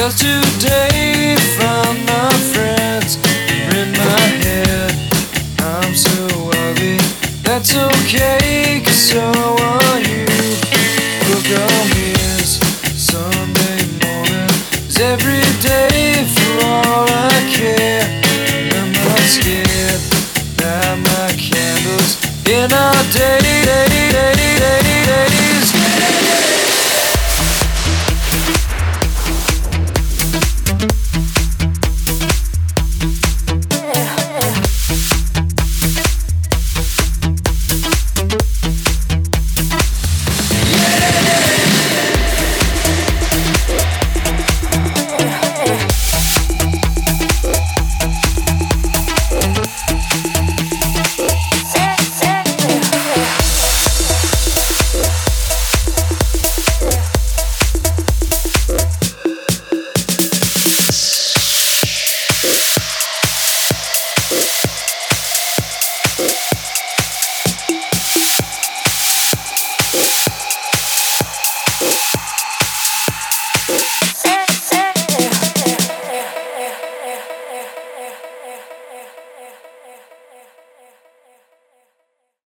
Just today, found my friends are in my head. I'm so ugly, that's okay, 'cause so are you. Look on this Sunday morning is every day for all I care. I'm not scared, light my candles in our day.